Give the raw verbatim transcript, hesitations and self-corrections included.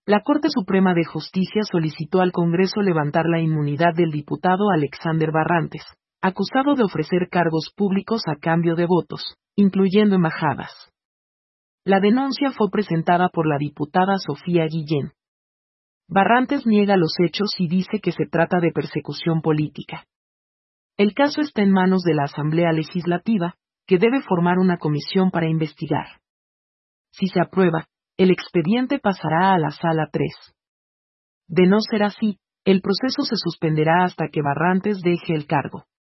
La Corte Suprema de Justicia solicitó al Congreso levantar la inmunidad del diputado Alexander Barrantes, acusado de ofrecer cargos públicos a cambio de votos, incluyendo embajadas. La denuncia fue presentada por la diputada Sofía Guillén. Barrantes niega los hechos y dice que se trata de persecución política. El caso está en manos de la Asamblea Legislativa, que debe formar una comisión para investigar. Si se aprueba, el expediente pasará a la Sala tres. De no ser así, el proceso se suspenderá hasta que Barrantes deje el cargo.